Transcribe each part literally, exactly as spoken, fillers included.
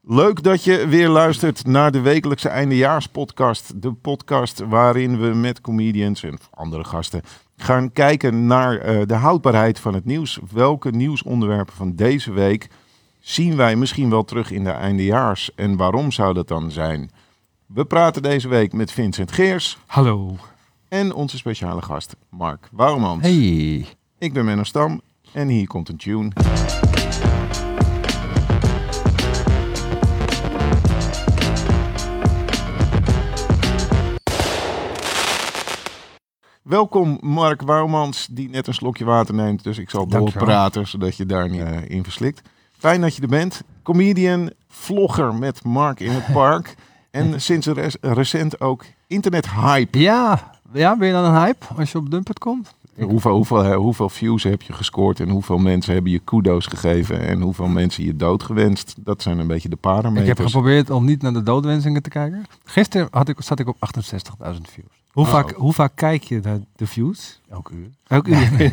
Leuk dat je weer luistert naar de wekelijkse eindejaarspodcast. De podcast waarin we met comedians en andere gasten gaan kijken naar uh, de houdbaarheid van het nieuws. Welke nieuwsonderwerpen van deze week zien wij misschien wel terug in de eindejaars en waarom zou dat dan zijn? We praten deze week met Vincent Geers. Hallo. En onze speciale gast Mark Wouwmans. Hey. Ik ben Menno Stam en hier komt een tune. Welkom Mark Wouwmans, die net een slokje water neemt. Dus ik zal doorpraten, zodat je daar niet uh, in verslikt. Fijn dat je er bent. Comedian, vlogger met Mark in het Park. En sinds res- recent ook internethype. Ja, ja, ben je dan een hype als je op Dumpert komt? Hoeveel, hoeveel, hoeveel views heb je gescoord en hoeveel mensen hebben je kudo's gegeven en hoeveel mensen je dood gewenst? Dat zijn een beetje de parameters. Ik heb geprobeerd om niet naar de doodwensingen te kijken. Gisteren had ik, zat ik op achtenzestigduizend views. Hoe, Oh. vaak, hoe vaak kijk je naar de views? Elk uur. Elk uur.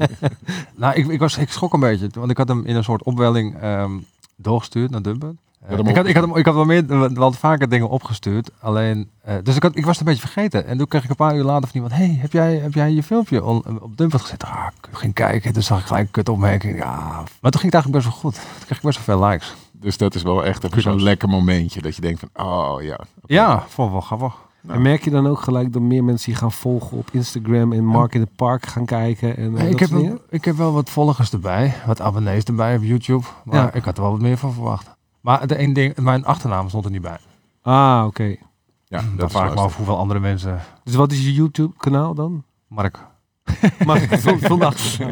nou, ik, ik, was, ik schrok een beetje, want ik had hem in een soort opwelling um, doorgestuurd naar Dumpert. Uh, ik, had, ik, had hem, ik had wel meer, wel vaker dingen opgestuurd. Alleen, uh, dus ik, had, ik was het een beetje vergeten. En toen kreeg ik een paar uur later van iemand: hey, heb jij, heb jij je filmpje on, op Dumpert gezet? Ah, ik ging kijken. Toen zag ik gelijk een kut opmerking. Ja. Maar toen ging het eigenlijk best wel goed. Toen kreeg ik best wel veel likes. Dus dat is wel echt even zo'n lekker momentje. Dat je denkt van, oh ja. Okay. Ja, vond wel grappig. Nou. En merk je dan ook gelijk dat meer mensen je gaan volgen op Instagram en Mark in het Park gaan kijken? En, nee, ik, heb wel, ik heb wel wat volgers erbij, wat abonnees erbij op YouTube. Maar ja. Ik had er wel wat meer van verwacht. Maar de één ding, mijn achternaam stond er niet bij. Ah, oké. Okay. Ja, dat vraag ik me af hoeveel andere mensen. Dus wat is je YouTube-kanaal dan? Mark. Mark zonder achternaam.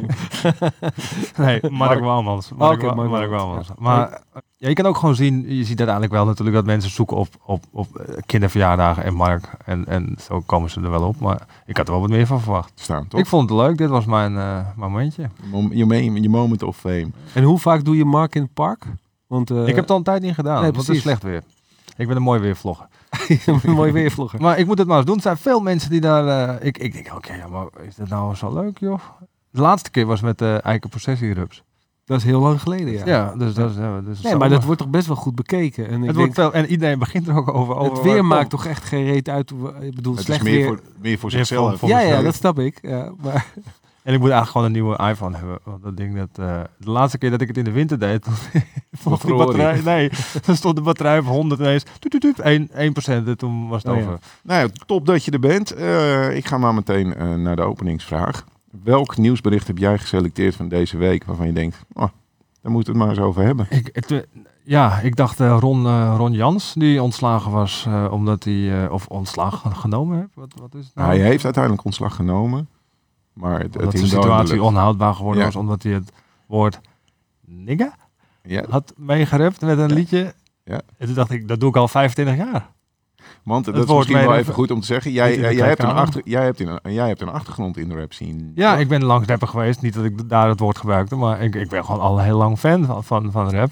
Nee, Mark Wouwmans. Mark, okay, Mark, Mark Wouwmans. Maar ja, je kan ook gewoon zien, je ziet uiteindelijk wel natuurlijk dat mensen zoeken op, op, op kinderverjaardagen en Mark. En, en zo komen ze er wel op. Maar ik had er wel wat meer van verwacht. Staan, toch? Ik vond het leuk. Dit was mijn, uh, mijn momentje. Je, je moment of fame. En hoe vaak doe je Mark in het Park? Want, uh, ik heb het al een tijd niet gedaan, nee, want het is slecht weer. Ik ben een mooi weervlogger. een mooi weervlogger. Maar ik moet het maar eens doen. Er zijn veel mensen die daar... Uh, ik, ik denk, oké, okay, ja, maar is dat nou zo leuk, joh? De laatste keer was met de uh, eikenprocessierups. Dat is heel lang geleden, ja. Ja, dus dat is... Ja, dus nee, maar dat wordt toch best wel goed bekeken. En, ik het denk, wordt veel, en iedereen begint er ook over. over het weer maakt toch echt geen reet uit. Ik bedoel, het slecht is meer weer. Voor, meer voor zichzelf. Voor, voor ja, ja, dat snap ik. Ja, maar... En ik moet eigenlijk gewoon een nieuwe iPhone hebben. Want dat ding dat... Uh, de laatste keer dat ik het in de winter deed... Toen die batterij, nee, dan stond de batterij op honderd ineens. één procent en toen was het oh, over. Ja. Nou ja, top dat je er bent. Uh, ik ga maar meteen uh, naar de openingsvraag. Welk nieuwsbericht heb jij geselecteerd van deze week waarvan je denkt... Oh, daar moeten we het maar eens over hebben. Ik, het, ja, ik dacht uh, Ron, uh, Ron Jans, die ontslagen was uh, omdat hij... Uh, of ontslag genomen heeft. Wat, wat is het nou? Hij heeft uiteindelijk ontslag genomen. Maar het, omdat het de situatie onhoudbaar geworden ja. was, omdat hij het woord nigga ja. had meegerept met een ja. liedje. Ja. En toen dacht ik, dat doe ik al vijfentwintig jaar. Want dat is misschien wel even goed om te zeggen. Jij, jij, jij, hebt een achter, jij, hebt een, jij hebt een achtergrond in de rap scene. Ja, ja, ik ben langs rapper geweest. Niet dat ik daar het woord gebruikte, maar ik, ik ben gewoon al heel lang fan van, van, van rap.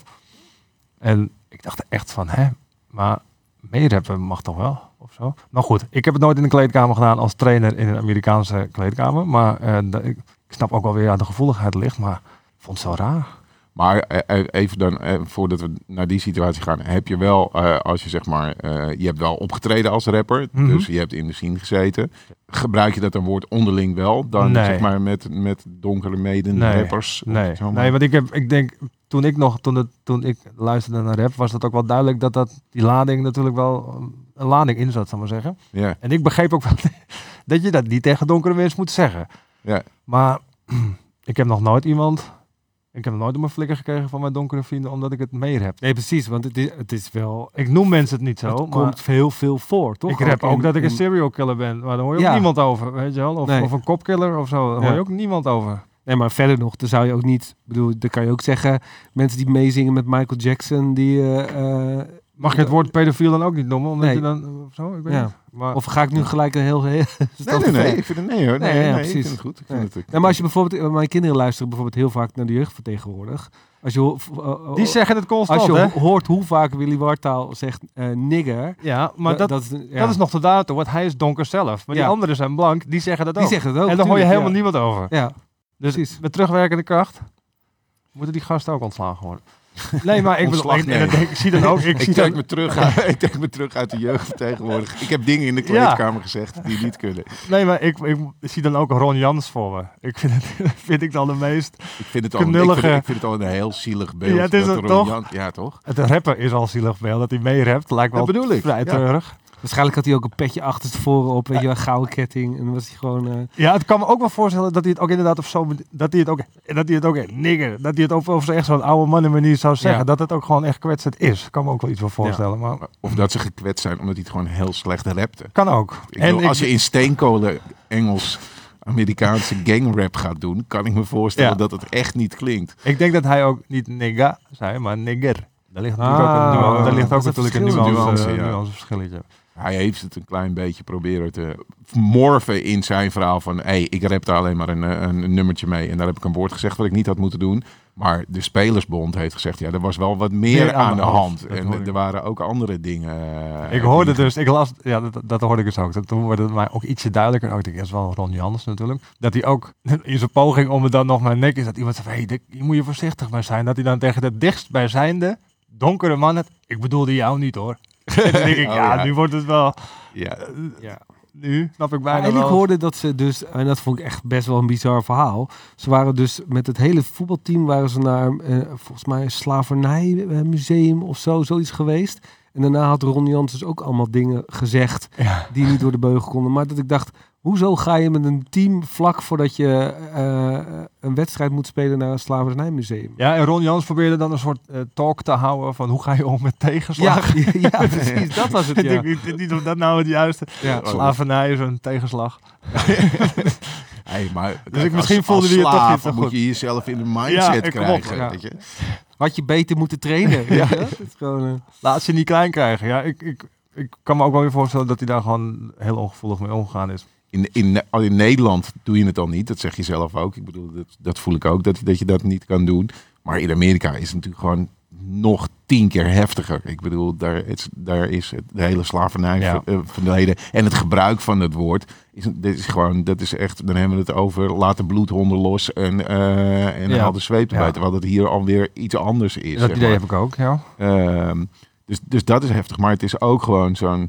En ik dacht echt van, hè, maar meerappen mag toch wel? Of zo. Maar goed, ik heb het nooit in de kleedkamer gedaan als trainer in een Amerikaanse kleedkamer. Maar uh, de, ik snap ook wel weer aan de gevoeligheid ligt, maar ik vond het zo raar. Maar uh, even dan, uh, voordat we naar die situatie gaan, heb je wel, uh, als je zeg maar, uh, je hebt wel opgetreden als rapper, mm-hmm. dus je hebt in de scene gezeten. Gebruik je dat een woord onderling wel, dan nee. zeg maar met, met donkere medenrappers? Nee, nee. nee, want ik heb, ik denk, toen ik nog, toen, het, toen ik luisterde naar rap, was dat ook wel duidelijk dat, dat die lading natuurlijk wel een lading in zat, zal ik maar zeggen. Ja. En ik begreep ook wel dat je dat niet tegen donkere mensen moet zeggen. Ja. Maar ik heb nog nooit iemand... Ik heb nog nooit op mijn flikker gekregen van mijn donkere vrienden, omdat ik het meer heb. Nee, precies, want het is, het is wel... Ik noem mensen het niet zo, het maar... komt heel veel voor, toch? Ik rap ook, ook in, dat ik een in... serial killer ben, maar daar hoor je ja. ook niemand over, weet je wel? Of, nee. of een kopkiller of zo, daar ja. hoor je ook niemand over. Nee, maar verder nog, dan zou je ook niet... bedoel, dan kan je ook zeggen, mensen die meezingen met Michael Jackson, die... Uh, Mag je het woord pedofiel dan ook niet noemen? Omdat nee. je dan, of zo, ik weet ja. niet. Maar, of ga ik nu gelijk een heel... heel nee, nee, nee, ik vind het nee hoor. Nee, nee, ja, nee, precies. ik vind het goed. Ik vind nee. het goed. Nee, maar als je bijvoorbeeld... Mijn kinderen luisteren bijvoorbeeld heel vaak naar de jeugdvertegenwoordig. Als je, uh, die zeggen het constant, Als je hè? hoort hoe vaak Willy Wartaal zegt uh, nigger... Ja, maar dat, dat, is, ja. dat is nog te duidelijk, want hij is donker zelf. Maar ja. die anderen zijn blank, die zeggen dat ook. Die zeggen dat ook. En daar hoor je helemaal ja. niemand over. Ja, dus precies. Met terugwerkende kracht moeten die gasten ook ontslagen worden. Nee, maar ik, bedoel, ik, ik, ik, ik zie dan ook... Ik, ik, zie trek dan, me terug, ja. ik trek me terug uit de jeugd tegenwoordig. Ik heb dingen in de kleedkamer ja. gezegd die niet kunnen. Nee, maar ik, ik zie dan ook Ron Jans voor me. Ik vind, het, vind ik dan de meest ik vind het al, knullige... Ik vind, ik vind het al een heel zielig beeld. Ja, het is dat het Ron toch? Jans, ja, toch? Het rappen is al een zielig beeld. Dat hij mee rapt, lijkt wel dat bedoel ik. vrij ja. treurig. Waarschijnlijk had hij ook een petje achterstevoren op, weet je, een gouden ketting. En dan was hij gewoon... Uh... Ja, het kan me ook wel voorstellen dat hij het ook inderdaad op zo... Dat hij het ook... Dat hij het ook... Nigger. Dat hij het op, op echt zo'n oude mannen manier zou zeggen. Ja. Dat het ook gewoon echt kwetsend is. Kan me ook wel iets wel voorstellen. Ja. Maar... Of dat ze gekwetst zijn omdat hij het gewoon heel slecht rapte. Kan ook. Ik bedoel, en als ik... je in steenkolen Engels... Amerikaanse gangrap gaat doen, kan ik me voorstellen ja. dat het echt niet klinkt. Ik denk dat hij ook niet nigga zei, maar nigger. Daar ligt natuurlijk ah, ook een nuance, daar ligt ook natuurlijk een nuance, nuance, uh, ja. nuance verschilletje. Hij heeft het een klein beetje proberen te morfen in zijn verhaal van... hé, hey, ik rapte alleen maar een, een, een nummertje mee. En daar heb ik een woord gezegd wat ik niet had moeten doen. Maar de Spelersbond heeft gezegd... ja, er was wel wat meer nee, aan, aan de hand. hand. En er waren ook andere dingen. Ik hoorde die... dus, ik las... Ja, dat, dat hoorde ik dus ook. Dat, toen wordt het mij ook ietsje duidelijker. Ook, ik denk, dat is wel Ron Jans natuurlijk. Dat hij ook in zijn poging om het dan nog maar nek is... dat iemand zei, hey, hier moet je voorzichtig mee zijn. Dat hij dan tegen de dichtstbijzijnde donkere man... Het, ik bedoelde jou niet hoor. En dan denk ik, oh, ja, ja, nu wordt het wel... Ja, uh, ja. Nu snap ik bijna en wel. ik hoorde dat ze dus, en dat vond ik echt best wel een bizar verhaal. Ze waren dus met het hele voetbalteam waren ze naar uh, volgens mij een slavernijmuseum of zo, zoiets geweest. En daarna had Ron Jans dus ook allemaal dingen gezegd ja. die niet door de beugel konden. Maar dat ik dacht, hoezo ga je met een team vlak voordat je uh, een wedstrijd moet spelen naar een slavernijmuseum? Ja, en Ron Jans probeerde dan een soort uh, talk te houden van hoe ga je om met tegenslag? Ja, ja, ja precies, dat was het. Ja. Ik denk niet, niet of dat nou het juiste. Ja. Slavernij is een tegenslag. Hey, maar dus kijk, ik misschien als, voelde als die het toch niet zo moet goed. je jezelf in de mindset ja, krijgen. Ja. Weet je? Had je beter moeten trainen. ja. Ja, het is gewoon, uh... Laat ze niet klein krijgen. Ja, ik, ik, ik kan me ook wel weer voorstellen dat hij daar gewoon heel ongevoelig mee omgegaan is. In, in, in Nederland doe je het al niet. Dat zeg je zelf ook. Ik bedoel, dat, dat voel ik ook, dat, dat je dat niet kan doen. Maar in Amerika is het natuurlijk gewoon nog tien keer heftiger. Ik bedoel, daar is, daar is het, de hele slavernij ja. verleden. En het gebruik van het woord. Is, dit is gewoon, dat is echt, dan hebben we het over laat de bloedhonden los en, uh, en ja. haal de zweep erbij. Ja. Terwijl het hier alweer iets anders is. Dat idee maar. heb ik ook, ja. Uh, dus, dus dat is heftig. Maar het is ook gewoon zo'n...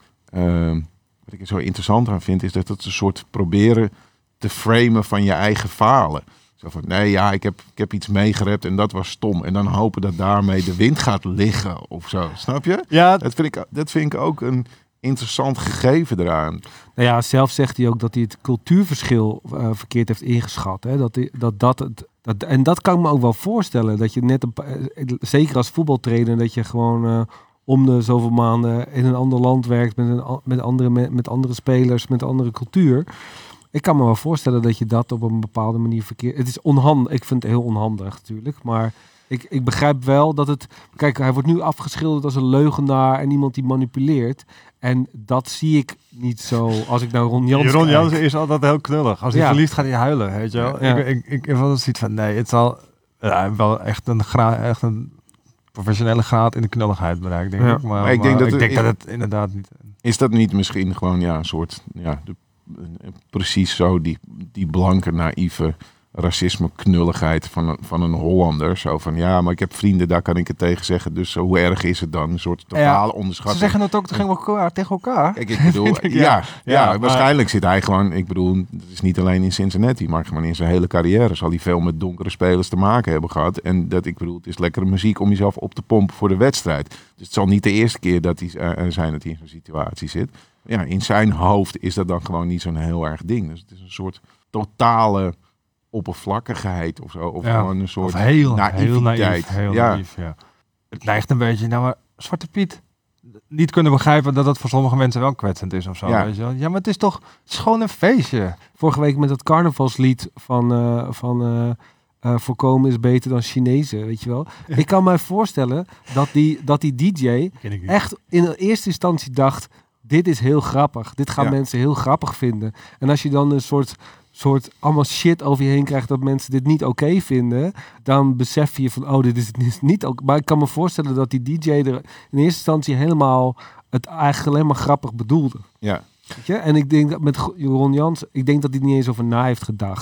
Uh, wat ik er zo interessant aan vind, is dat het een soort proberen te framen van je eigen falen. Zo van, nee, ja, ik heb, ik heb iets meegerept en dat was stom. En dan hopen dat daarmee de wind gaat liggen of zo. Snap je? Ja. Dat vind ik, dat vind ik ook een interessant gegeven eraan. Nou ja, zelf zegt hij ook dat hij het cultuurverschil uh, verkeerd heeft ingeschat. Hè? Dat, die, dat, dat, het, dat, en dat kan ik me ook wel voorstellen. Dat je net, een, zeker als voetbaltrainer, dat je gewoon... Uh, om de zoveel maanden in een ander land werkt met, een, met, andere, met, met andere spelers, met een andere cultuur. Ik kan me wel voorstellen dat je dat op een bepaalde manier verkeerd... Het is onhandig. Ik vind het heel onhandig natuurlijk. Maar ik, ik begrijp wel dat het... Kijk, hij wordt nu afgeschilderd als een leugenaar en iemand die manipuleert. En dat zie ik niet zo als ik naar Ron Jans Ron Jans is altijd heel knullig. Als hij ja. verliest gaat hij huilen, weet je wel. Ja. Ik, ik, ik heb wel zoiets van, nee, het zal ja, wel echt een, gra- echt een professionele graad in de knulligheid bereikt, denk ja. ik. Maar, maar ik denk, maar, dat, ik denk het, dat het inderdaad niet... Is dat niet misschien gewoon ja, een soort... Ja, de, precies zo die, die blanke, naïeve racisme knulligheid van een, van een Hollander. Zo van, ja, maar ik heb vrienden, daar kan ik het tegen zeggen. Dus hoe erg is het dan? Een soort totale ja, onderschatting. Ze zeggen het ook tegen elkaar. Tegen elkaar. Kijk, ik bedoel, ja, ja, ja, ja waarschijnlijk maar... zit hij gewoon, ik bedoel, het is niet alleen in Cincinnati, maar gewoon in zijn hele carrière zal hij veel met donkere spelers te maken hebben gehad. En dat, ik bedoel, het is lekkere muziek om jezelf op te pompen voor de wedstrijd. Dus het zal niet de eerste keer dat hij uh, zijn dat hij in zo'n situatie zit. Ja, in zijn hoofd is dat dan gewoon niet zo'n heel erg ding. Dus het is een soort totale oppervlakkigheid of zo. Of ja, gewoon een soort of heel, naïviteit. Heel naïef, heel ja. naïef, ja. Het neigt een beetje, nou maar Zwarte Piet niet kunnen begrijpen dat dat voor sommige mensen wel kwetsend is of zo. Ja, weet je wel? Ja, maar het is toch het is gewoon een feestje. Vorige week met dat carnavalslied van, uh, van uh, uh, voorkomen is beter dan Chinezen, weet je wel. Ja. Ik kan mij voorstellen dat die, dat die D J echt in eerste instantie dacht, dit is heel grappig. Dit gaan ja. mensen heel grappig vinden. En als je dan een soort, soort allemaal shit over je heen krijgt dat mensen dit niet oké okay vinden, dan besef je van, oh, dit is het niet oké. Maar ik kan me voorstellen dat die D J er in eerste instantie helemaal het eigenlijk alleen maar grappig bedoelde. Ja. Weet je? En ik denk dat met Ron Jans, ik denk dat hij niet eens over na heeft gedacht.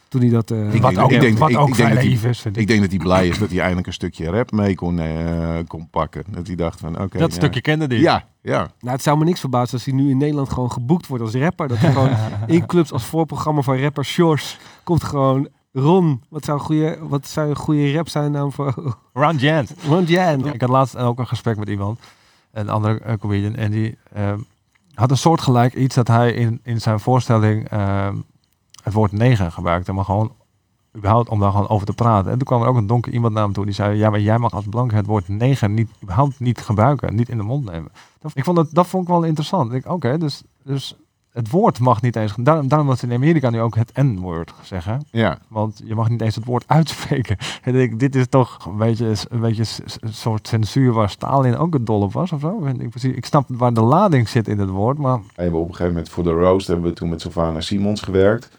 Toen hij dat... Uh, ik wat denk, ook, ik denk, wat ik, ook ik denk dat hij, is. ik denk dat hij blij is dat hij eindelijk een stukje rap mee kon, uh, kon pakken. Dat hij dacht van, oké. Okay, dat ja. stukje kende hij. Ja, ja. Nou, het zou me niks verbazen als hij nu in Nederland gewoon geboekt wordt als rapper. Dat hij gewoon in clubs als voorprogramma van rapper Shores komt gewoon... Ron, wat zou een goede, wat zou een goede rap zijn dan voor... Ron Jant. Ron Jant. Ik had laatst ook een gesprek met iemand, een andere uh, comedian, en die uh, had een soortgelijk iets dat hij in, in zijn voorstelling uh, het woord neger gebruikte, maar gewoon überhaupt om daar gewoon over te praten. En toen kwam er ook een donker iemand naar hem toe die zei, ja, maar jij mag als blanke het woord neger niet, überhaupt niet gebruiken, niet in de mond nemen. Dat, ik vond dat, dat vond ik wel interessant. Oké, okay, dus, dus het woord mag niet eens, daarom, daarom dat ze in Amerika nu ook het N-woord zeggen. Ja. Want je mag niet eens het woord uitspreken. En ik, dit is toch een beetje een beetje een soort censuur waar Stalin ook een dol op was of zo. Ik, ik snap waar de lading zit in het woord, maar... We hebben op een gegeven moment voor de roast hebben we toen met Sylvana Simons gewerkt.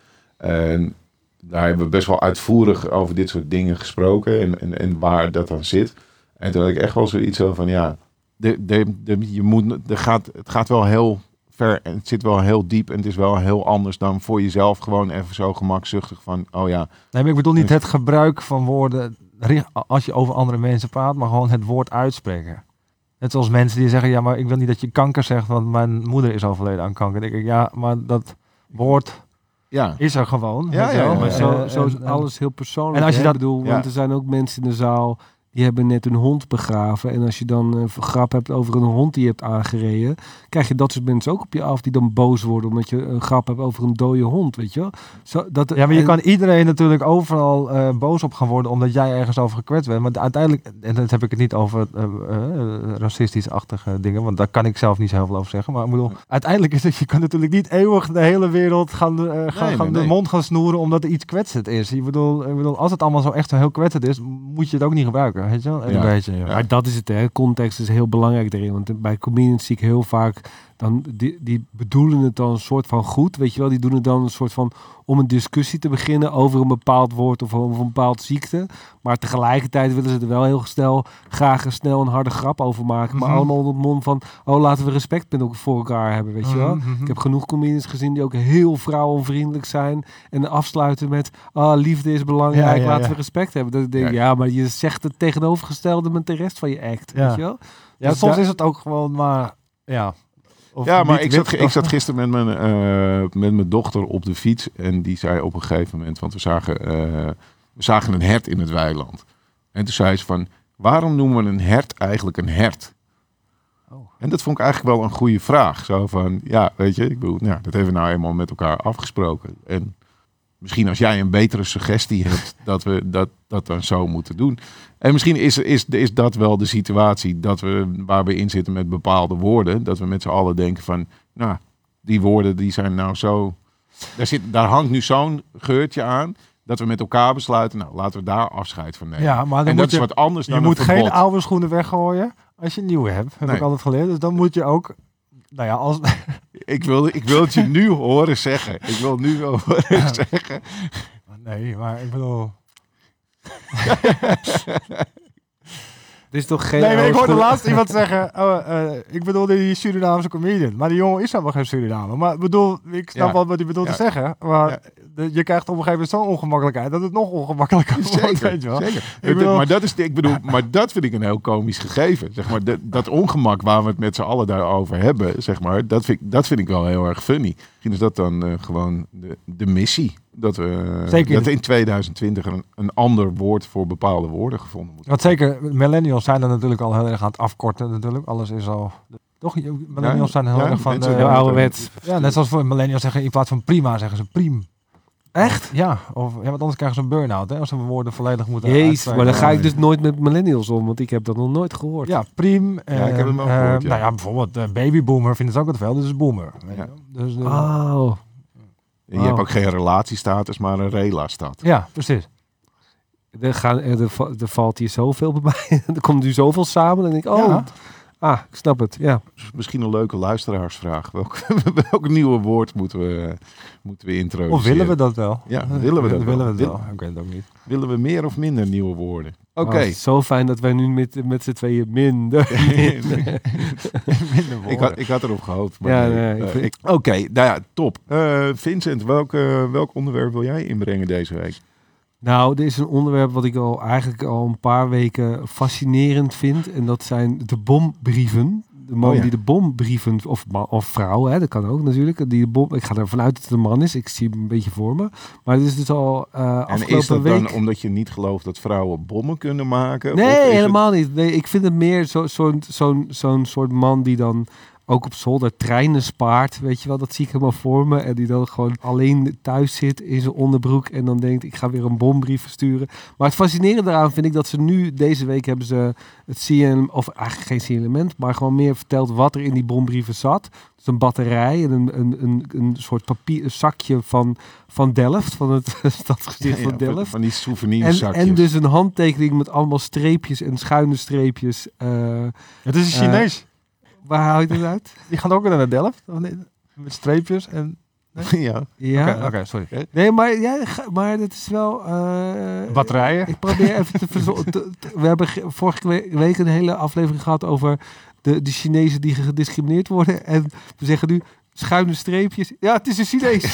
En daar hebben we best wel uitvoerig over dit soort dingen gesproken en, en, en waar dat dan zit. En toen had ik echt wel zoiets van, ja, de, de, de, je moet, de gaat, het gaat wel heel... ver en het zit wel heel diep en het is wel heel anders dan voor jezelf gewoon even zo gemakzuchtig van, oh ja. Nee, maar ik bedoel niet het gebruik van woorden als je over andere mensen praat, maar gewoon het woord uitspreken. Net zoals mensen die zeggen, ja, maar ik wil niet dat je kanker zegt, want mijn moeder is overleden aan kanker. Dan denk ik, ja, maar dat woord ja. is er gewoon. Ja, ja, ja, maar ja. zo, zo is en, alles heel persoonlijk. En als je hè? dat bedoel, ja. want er zijn ook mensen in de zaal die hebben net een hond begraven. En als je dan een grap hebt over een hond die je hebt aangereden, krijg je dat soort mensen ook op je af die dan boos worden omdat je een grap hebt over een dode hond, weet je wel? Zo, dat, ja, maar je en, kan iedereen natuurlijk overal uh, boos op gaan worden omdat jij ergens over gekwetst bent. Maar uiteindelijk, en dat heb ik het niet over uh, uh, racistisch-achtige dingen, want daar kan ik zelf niet zo heel veel over zeggen. Maar ik bedoel, uiteindelijk is het, je kan natuurlijk niet eeuwig de hele wereld gaan, uh, gaan, nee, gaan nee. de mond gaan snoeren omdat er iets kwetsend is. Ik bedoel, ik bedoel, als het allemaal zo echt zo heel kwetsend is, moet je het ook niet gebruiken. Weet je wel? En Ja. een beetje, ja. Maar dat is het, hè. Context is heel belangrijk erin. Want bij comedians zie ik heel vaak, dan, die, die bedoelen het dan een soort van goed, weet je wel. Die doen het dan een soort van om een discussie te beginnen over een bepaald woord of over een bepaald ziekte. Maar tegelijkertijd willen ze er wel heel snel, graag een snel een harde grap over maken. Maar Mhm. allemaal onder het mond van, oh, laten we respect met elkaar voor elkaar hebben, weet je wel. Mhm. Ik heb genoeg comedians gezien die ook heel vrouwonvriendelijk zijn en afsluiten met, ah, liefde is belangrijk, Ja, ja, laten ja. we respect hebben. Dat ik denk, Ja. ja, maar je zegt het tegenovergestelde met de rest van je act, Ja. weet je wel. Ja, Dus soms daar- is het ook gewoon maar, ja. Of Ja, maar niet ik zat, wit, ik of- zat gisteren met mijn, uh, met mijn dochter op de fiets en die zei op een gegeven moment, want we zagen, uh, we zagen een hert in het weiland. En toen zei ze van, waarom noemen we een hert eigenlijk een hert? Oh. En dat vond ik eigenlijk wel een goede vraag. Zo van, ja, weet je, ik bedoel, ja, dat hebben we nou eenmaal met elkaar afgesproken. En misschien als jij een betere suggestie hebt dat we dat, dat dan zo moeten doen. En misschien is, is, is dat wel de situatie dat we, waar we in zitten met bepaalde woorden. Dat we met z'n allen denken van, nou, die woorden die zijn nou zo... Daar, zit, daar hangt nu zo'n geurtje aan dat we met elkaar besluiten, nou, laten we daar afscheid van nemen. Ja, maar dan en moet dat je, is wat anders dan je moet een geen verbod. oude schoenen weggooien als je nieuwe hebt. Heb Nee. ik altijd geleerd. Dus dan moet je ook... Nou ja, als... Ik wil, ik wil het je nu horen zeggen. Ik wil nu wel horen zeggen. Nee, maar ik bedoel... Dit is toch geen... Nee, maar ik hoorde oude- laatst iemand zeggen... Oh, uh, ik bedoelde die Surinaamse comedian. Maar die jongen is helemaal geen Surinamer. Maar ik bedoel, ik snap Ja. wel wat hij bedoelt Ja. te zeggen. Maar Ja. de, je krijgt op een gegeven moment zo'n ongemakkelijkheid... dat het nog ongemakkelijker wordt, Zeker, weet je wel. zeker. Ik bedoel- maar, dat is de, ik bedoel, maar dat vind ik een heel komisch gegeven. Zeg maar, dat, dat ongemak waar we het met z'n allen daarover hebben, zeg maar, dat, vind ik, dat vind ik wel heel erg funny. Misschien is dat dan uh, gewoon de, de missie. Dat we, Zeker. dat in tweeduizend twintig een, een ander woord voor bepaalde woorden gevonden moet Want zeker, millennials zijn er natuurlijk al heel erg aan het afkorten natuurlijk. Alles is al... Toch? Millennials Ja, zijn heel ja, erg van... mensen- uh, Heel ouderwets. ja, net zoals voor millennials zeggen, in plaats van prima zeggen ze priem. Echt? Ja, of, ja, want anders krijgen ze een burn-out, hè, als ze woorden volledig moeten Jezus, uitspreken. maar dan ga ik dus nooit met millennials om, want ik heb dat nog nooit gehoord. Ja, priem. Ja, ik heb hem ook eh, gehoord, ja. Nou ja, bijvoorbeeld uh, babyboomer vindt het ook wat veel, dus is boomer. Ja. Dus, uh, Oh. En je hebt ook geen relatiestatus, maar een rela-status. Ja, precies. Er, gaan, er, er, va- er valt hier zoveel bij mij. Er komt nu zoveel samen. En denk ik, oh, Ja. Ah, ik snap het, ja. Misschien een leuke luisteraarsvraag. Welk, welk nieuwe woord moeten we, moeten we introduceren? Of willen we dat wel? Ja, willen we dat willen wel? we het wel? Ik weet het ook niet. Willen we meer of minder nieuwe woorden? Oké. Okay. Oh, zo fijn dat wij nu met, met z'n tweeën minder... minder. minder woorden. Ik had, ik had erop gehoopt. Maar ja, nee, nee, uh, vind... ik... Oké, okay, nou ja, top. Uh, Vincent, welk, uh, welk onderwerp wil jij inbrengen deze week? Nou, dit is een onderwerp wat ik al eigenlijk al een paar weken fascinerend vind. En dat zijn de bombrieven. De man oh ja. die de bombrieven, of, of vrouw, hè, dat kan ook natuurlijk. Die de bom, ik ga ervan uit dat het een man is. Ik zie hem een beetje voor me. Maar het is dus al uh, afgelopen week... En is dat week... dan omdat je niet gelooft dat vrouwen bommen kunnen maken? Nee, helemaal het... niet. Nee, ik vind het meer zo'n zo, zo, zo'n soort man die dan... ook op zolder treinen spaart, weet je wel, dat zie ik helemaal voor me. En die dan gewoon alleen thuis zit in zijn onderbroek en dan denkt, ik ga weer een bombrief versturen. Maar het fascinerende daaraan vind ik dat ze nu, deze week hebben ze het signalement, of eigenlijk geen signalement, maar gewoon meer verteld wat er in die bombrieven zat. Dus een batterij en een, een, een, een soort papier, een zakje van, van Delft, van het stadsgezicht ja, ja, van Delft. Van, van die souvenirzakjes. En, en dus een handtekening met allemaal streepjes en schuine streepjes. Uh, het is een Chinees. Uh, Waar haal je dat uit? Die gaan ook naar Delft, of nee? Met streepjes en... Nee? Ja. Ja. Oké, okay, okay, sorry. Nee, maar, ja, maar dat is wel... Uh, Batterijen? Ik probeer even te, verzo- te, te... We hebben ge- vorige week een hele aflevering gehad over de, de Chinezen die gediscrimineerd worden. En we zeggen nu schuine streepjes. Ja, het is een Chinees.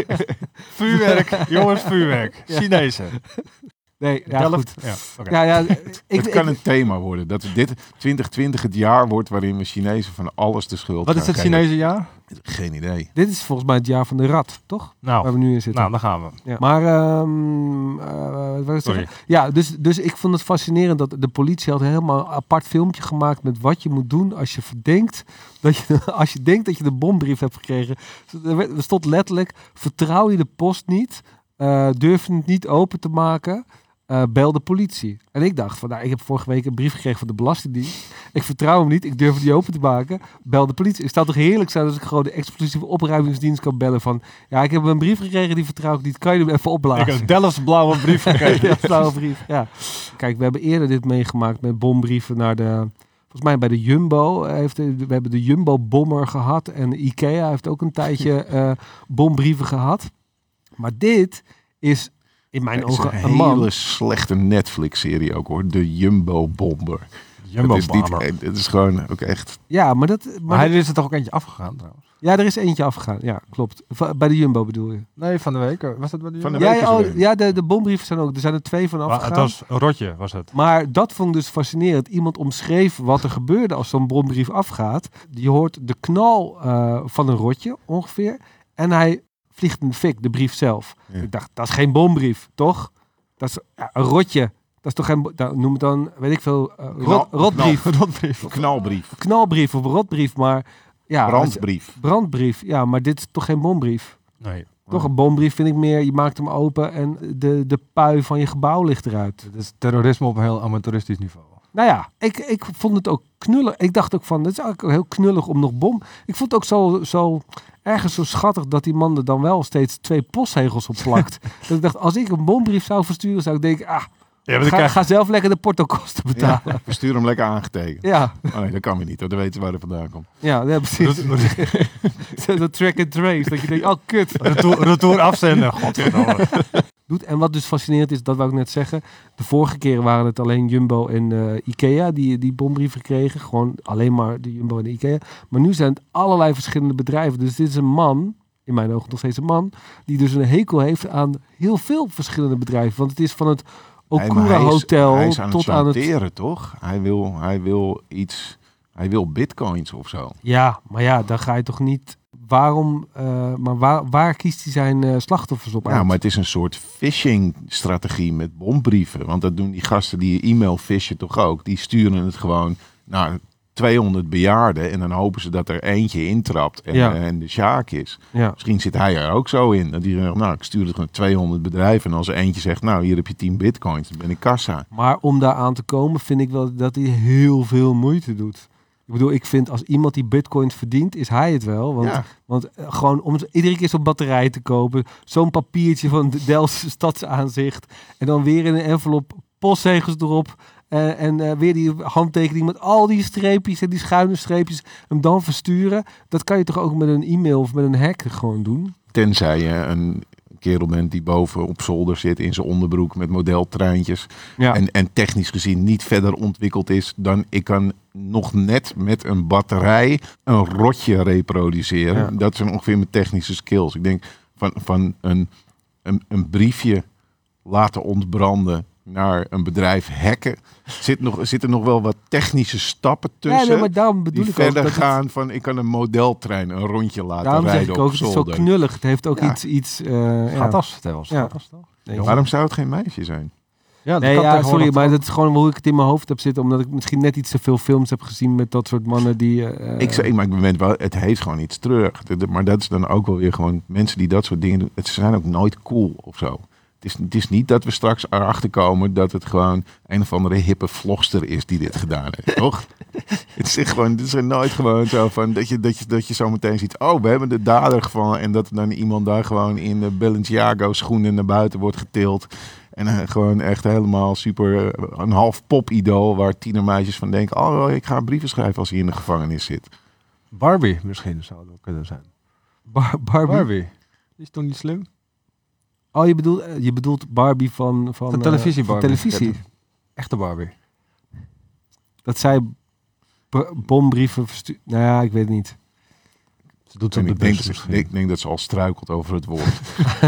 Vuurwerk. Jongens, vuurwerk. Ja. Chinezen. Nee, ja, Delft. goed. Ja, okay. ja, ja, ik, het kan ik, een thema worden. Dat dit twintig twintig het jaar wordt waarin we Chinezen van alles de schuld Wat is het Chinese jaar? Geen idee. Dit is volgens mij het jaar van de rat, toch? Nou, waar we nu in zitten. Nou, dan gaan we. Ja. Maar, um, uh, wat Sorry. Ja, dus, dus ik vond het fascinerend dat de politie had helemaal een apart filmpje gemaakt met wat je moet doen als je verdenkt dat je, als je denkt dat je de bombrief hebt gekregen. Er stond letterlijk, vertrouw je de post niet, uh, durf je het niet open te maken. Uh, bel de politie. En ik dacht van, nou, ik heb vorige week een brief gekregen van de Belastingdienst. Ik vertrouw hem niet, ik durf het niet open te maken. Bel de politie. Het zou toch heerlijk zijn als ik gewoon de explosieve opruimingsdienst kan bellen van, ja, ik heb een brief gekregen, die vertrouw ik niet. Kan je hem even opblazen? Ik heb een Delfts blauwe brief gekregen. Ja, blauwe brief, ja. Kijk, we hebben eerder dit meegemaakt met bombrieven naar de... Volgens mij bij de Jumbo. Heeft de, we hebben de Jumbo-bommer gehad. En de IKEA heeft ook een tijdje uh, bombrieven gehad. Maar dit is... in mijn het is ogen een, een hele man. slechte Netflix-serie ook hoor. De Jumbo-bomber. Jumbo-bomber. Het, het is gewoon ook echt... Ja, maar dat... Maar, maar hij is er toch ook eentje afgegaan trouwens? Ja, er is eentje afgegaan. Ja, klopt. Bij de Jumbo bedoel je? Nee, van de week. Was dat bij de Jumbo? Van de ja, week ja, oh, ja de, de bombrieven zijn ook... Er zijn er twee van afgegaan. Het was een rotje, was het. Maar dat vond ik dus fascinerend. Iemand omschreef wat er gebeurde als zo'n bombrief afgaat. Je hoort de knal uh, van een rotje ongeveer. En hij vliegt in de fik, de brief zelf. Ja. Ik dacht, dat is geen bombrief, toch? Dat is ja, een rotje. Dat is toch geen... Nou, noem het dan, weet ik veel... Uh, Knal, rot, rotbrief. Knal, rotbrief. Knalbrief. Knalbrief of rotbrief, maar... Ja, brandbrief. Brandbrief, ja, maar dit is toch geen bombrief? Nee. Toch een bombrief vind ik meer, je maakt hem open en de, de pui van je gebouw ligt eruit. Het is terrorisme op een heel amateuristisch niveau. Nou ja, ik, ik vond het ook knullig. Ik dacht ook van, het is eigenlijk heel knullig om nog bom... Ik vond het ook zo, zo ergens zo schattig dat die man er dan wel steeds twee postzegels op plakt. Dat ik dacht, als ik een bombrief zou versturen, zou ik denken, ah, ja, ga, krijg... ga zelf lekker de portokosten betalen. Ja, verstuur hem lekker aangetekend. Ja. Oh nee, dat kan weer niet, hoor. Dan weten we waar het vandaan komt. Ja, ja precies. Dat track and trace, dat je denkt, oh kut. Retour, retour afzenden, godverdomme. Doet. En wat dus fascinerend is, dat wou ik net zeggen. De vorige keren waren het alleen Jumbo en uh, Ikea die die bombrieven kregen. Gewoon alleen maar de Jumbo en de Ikea. Maar nu zijn het allerlei verschillende bedrijven. Dus dit is een man, in mijn ogen nog steeds een man, die dus een hekel heeft aan heel veel verschillende bedrijven. Want het is van het Okura nee, Hotel hij is aan tot het aan het... chanteren, toch? Hij wil, hij wil iets... Hij wil bitcoins of zo. Ja, maar ja, dan ga je toch niet... Waarom, uh, maar waar, waar kiest hij zijn uh, slachtoffers op uit? Ja, maar het is een soort phishing-strategie met bombrieven. Want dat doen die gasten die e-mail fishen toch ook. Die sturen het gewoon naar tweehonderd bejaarden en dan hopen ze dat er eentje intrapt en, ja. en de sjaak is. Ja. Misschien zit hij er ook zo in. Dat hij zegt, nou, ik stuur het gewoon tweehonderd bedrijven. En als er eentje zegt, nou, hier heb je tien bitcoins, dan ben ik kassa. Maar om daar aan te komen, vind ik wel dat hij heel veel moeite doet. Ik bedoel, ik vind als iemand die bitcoins verdient, is hij het wel. Want, ja. want uh, gewoon om iedere keer zo'n batterij te kopen, zo'n papiertje van de Delftse stadsaanzicht en dan weer in een envelop postzegels erop. Uh, en uh, weer die handtekening met al die streepjes en die schuine streepjes. Hem dan versturen. Dat kan je toch ook met een e-mail of met een hack gewoon doen? Tenzij je een kerel bent die boven op zolder zit in zijn onderbroek met modeltreintjes. Ja. En, en technisch gezien niet verder ontwikkeld is dan ik kan nog net met een batterij een rotje reproduceren. Ja. Dat zijn ongeveer mijn technische skills. Ik denk van, van een, een, een briefje laten ontbranden naar een bedrijf hacken. Zit, nog, zitten nog wel wat technische stappen tussen. Ja, nee, maar daarom bedoel die ik verder ook dat gaan het... van ik kan een modeltrein een rondje laten daarom rijden zeg ik ook, op het is zolder. zo knullig. Het heeft ook ja. iets... iets uh, Gatas, ja. ja. Gatas, toch? Nee, waarom zou het geen meisje zijn? Ja, dat nee, kan ja, sorry, maar toch... dat is gewoon hoe ik het in mijn hoofd heb zitten. Omdat ik misschien net iets te veel films heb gezien met dat soort mannen die... Uh, ik zeg, maar ik ben wel, het heeft gewoon iets terug. Maar dat is dan ook wel weer gewoon mensen die dat soort dingen doen. Het zijn ook nooit cool of zo. Het is, het is niet dat we straks erachter komen dat het gewoon een of andere hippe vlogster is die dit gedaan heeft, toch? Het is echt gewoon, het is er nooit gewoon zo van dat je, dat je, dat je zo meteen ziet, oh, we hebben de dader gevangen en dat dan iemand daar gewoon in de Balenciaga schoenen naar buiten wordt getild. En uh, gewoon echt helemaal super, uh, een half pop-idool waar tienermeisjes van denken, oh, ik ga brieven schrijven als hij in de gevangenis zit. Barbie misschien zou het ook kunnen zijn. Bar- Barbie? Barbie. Die is toch niet slim? Oh, je bedoelt, je bedoelt Barbie van... Van, van televisie uh, Barbie. Van televisie. Ja, echte Barbie. Dat zij b- bombrieven verstuurt. Nou ja, ik weet het niet. Ze doet het ik, denk, ik denk dat ze al struikelt over het woord.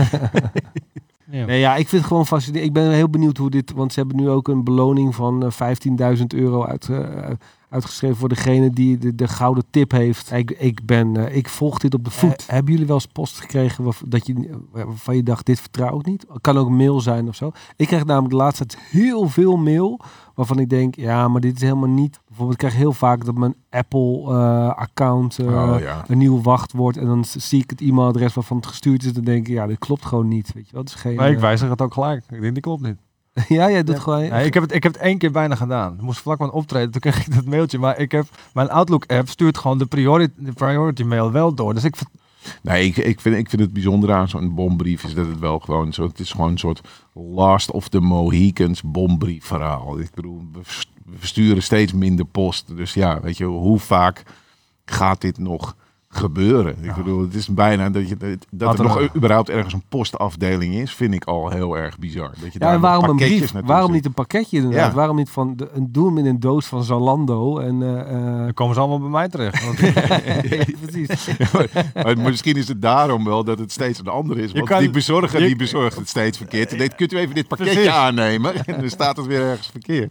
ja. Nee, ja, ik vind het gewoon fascinerend. Ik ben heel benieuwd hoe dit... Want ze hebben nu ook een beloning van uh, vijftienduizend euro uit, uh, uitgeschreven voor degene die de, de gouden tip heeft. Ik, ik, ben, uh, ik volg dit op de voet. Uh, hebben jullie wel eens post gekregen waar, dat je, waarvan je dacht, dit vertrouw ik niet? Kan ook mail zijn of zo. Ik krijg namelijk de laatste tijd heel veel mail waarvan ik denk, ja, maar dit is helemaal niet... Bijvoorbeeld, ik krijg heel vaak dat mijn Apple-account uh, uh, oh, ja. een nieuw wachtwoord en dan zie ik het e-mailadres waarvan het gestuurd is en dan denk ik, ja, dit klopt gewoon niet. Weet je wel? Het is geen, maar ik wijzig het ook gelijk. Ik denk, dit klopt niet. ja, jij doet ja. gewoon... Nee, ik, heb het, ik heb het één keer bijna gedaan. Ik moest vlak van optreden, toen kreeg ik dat mailtje. Maar ik heb, mijn Outlook-app stuurt gewoon de priority, de priority mail wel door. Dus ik... Nee, ik, ik, vind, ik vind het bijzonder aan zo'n bombrief is dat het wel gewoon zo... Het is gewoon een soort Last of the Mohicans bombrief verhaal. Ik bedoel, we versturen steeds minder post. Dus ja, weet je, hoe vaak gaat dit nog... gebeuren. Ik bedoel, het is bijna dat, je, dat, dat er nog een, überhaupt ergens een postafdeling is, vind ik al heel erg bizar. Dat je ja, daar waarom een brief? Waarom zit. niet een pakketje inderdaad? Ja. Waarom niet van de, een doe hem in een doos van Zalando en uh, uh... dan komen ze allemaal bij mij terecht. ja, precies. Ja, maar, maar misschien is het daarom wel dat het steeds een ander is. Want kan, die bezorger je, die bezorgt het steeds verkeerd. En denkt, kunt u even dit pakketje precies. aannemen? En dan staat het weer ergens verkeerd.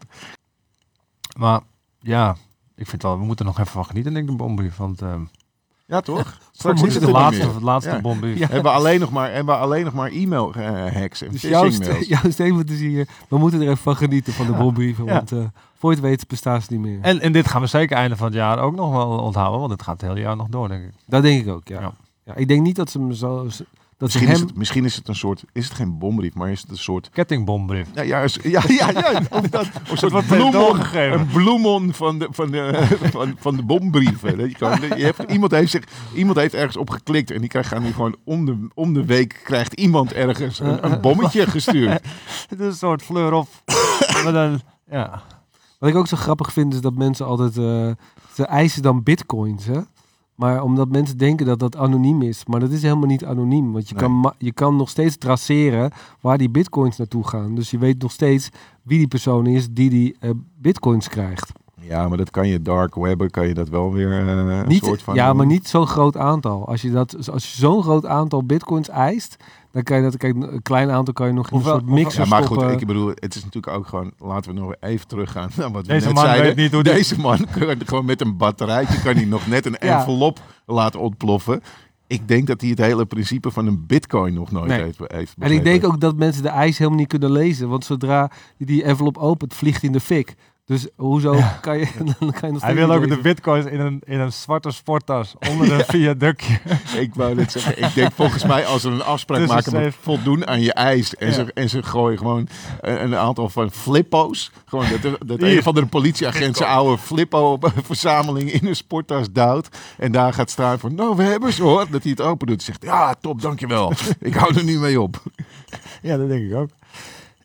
Maar ja, ik vind wel, we moeten nog even van genieten, denk ik, de bombrief. Want uh, ja, toch? Straks is het de laatste, het laatste ja. bombrief. Ja. Hebben we alleen nog maar, hebben we alleen nog maar e-mail uh, hacks en dus phishing jouw, mails. Jouw statement is hier, we moeten er even van genieten van de ja. bombrieven. Ja. Want uh, voor je het weet bestaan ze niet meer. En, en dit gaan we zeker einde van het jaar ook nog wel onthouden. Want het gaat het hele jaar nog door, denk ik. Dat denk ik ook, ja. ja. ja ik denk niet dat ze me zo... Dat misschien, hem... is het, misschien is het een soort, is het geen bombrief, maar is het een soort... Kettingbombrief. Ja, ja, ja, ja, ja of dat, of soort wordt bloemon, een bloemon van de, van de, van, van de bombrieven. Je kan, je hebt, iemand, heeft zich, iemand heeft ergens op geklikt en die krijgt gaan nu gewoon om de, om de week krijgt iemand ergens een, een bommetje gestuurd. Het is een soort fleur op. Maar dan, ja. Wat ik ook zo grappig vind is dat mensen altijd, uh, ze eisen dan bitcoins, hè? Maar omdat mensen denken dat dat anoniem is. Maar dat is helemaal niet anoniem. Want je, nee. kan, ma- je kan nog steeds traceren waar die bitcoins naartoe gaan. Dus je weet nog steeds wie die persoon is die die uh, bitcoins krijgt. Ja, maar dat kan je dark webben, kan je dat wel weer uh, een niet, soort van... Ja, maar niet zo'n groot aantal. Als je, dat, als je zo'n groot aantal bitcoins eist... Dan kan je dat, kijk, een klein aantal kan je nog in hoeveel, een soort mixer ja, maar goed, stoppen. ik bedoel, het is natuurlijk ook gewoon, laten we nog even teruggaan naar wat we Deze net man zeiden. Weet niet hoe Deze die... man kan gewoon met een batterijtje kan hij nog net een ja. envelop laten ontploffen. Ik denk dat hij het hele principe van een bitcoin nog nooit nee. heeft, heeft begrepen. En ik denk ook dat mensen de eis helemaal niet kunnen lezen. Want zodra je die envelop opent, vliegt in de fik. Dus hoezo ja. kan je, dan kan je nog Hij wil ook lezen. De bitcoins in een, in een zwarte sporttas onder een ja. viaductje. Ik wou net zeggen, ik denk volgens mij als er een afspraak dus maken met voldoen aan je eis en, ja. ze, en ze gooien gewoon een, een aantal van flippo's. Gewoon dat, dat een of andere politieagent zijn oude flippo-verzameling in een sporttas duwt. En daar gaat staan van, nou we hebben ze hoor. Dat hij het open doet en zegt, ja top, dankjewel. Ik hou er nu mee op. Ja, dat denk ik ook.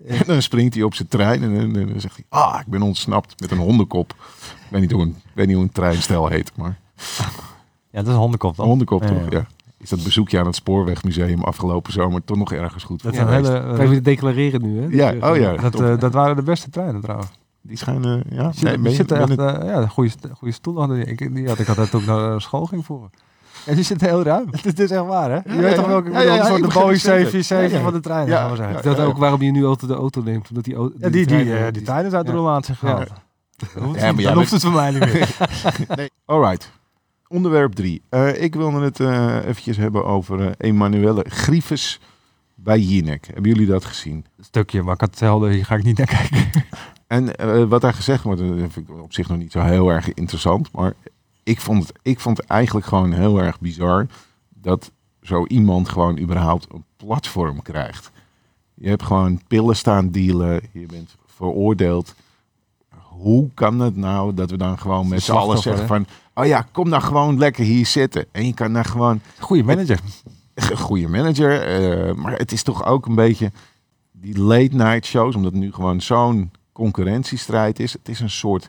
En dan springt hij op zijn trein en, en, en dan zegt hij... Ah, ik ben ontsnapt met een hondenkop. Ik weet niet hoe een, ik weet niet hoe een treinstel heet, maar... Ja, dat is een hondenkop dan. Een hondenkop, ja, toch? Ja. Ja. Is dat bezoekje aan het Spoorwegmuseum afgelopen zomer toch nog ergens goed Dat voor zijn geweest? hele... Kan je weer declareren nu, hè? Ja, Dus, oh ja. Dat, uh, dat waren de beste treinen trouwens. Die schijnen... Ja, Die zitten, nee, die zitten ben echt... het- Uh, ja, goede, goede stoelen hadden die. Ik, die had ik altijd toen ik naar school ging voor. En die zitten heel ruim. Het is echt waar, hè? Je Ja, weet ja, toch ja. welke... Ja, ja, ja, een soort ik de begrijp Boeing het zeker. zeven vierentachtig Ja, ja. van de trein. Ja. gaan we zeggen. Is dat ook waarom je nu altijd de auto neemt? Omdat die, auto, Ja, die, die, trein, uh, die trein is uit de ja. roulatie gehaald. Ja. Dat hoeft, Ja, maar niet, jij dan hoeft bent- het voor mij niet meer. Nee. Alright. Onderwerp drie. Uh, ik wilde het uh, eventjes hebben over uh, Emanuele Grievous bij Jinek. Hebben jullie dat gezien? Een stukje, maar ik had hetzelfde. Hier ga ik niet naar kijken. En uh, wat daar gezegd wordt, dat vind ik op zich nog niet zo heel erg interessant. Maar ik vond het, ik vond het eigenlijk gewoon heel erg bizar dat zo iemand gewoon überhaupt een platform krijgt. Je hebt gewoon pillen staan dealen. Je bent veroordeeld. Hoe kan het nou dat we dan gewoon met z'n allen zeggen van... Oh ja, kom nou gewoon lekker hier zitten. En je kan nou gewoon... Goeie manager. Een goede manager. Uh, maar het is toch ook een beetje die late night shows. Omdat het nu gewoon zo'n concurrentiestrijd is. Het is een soort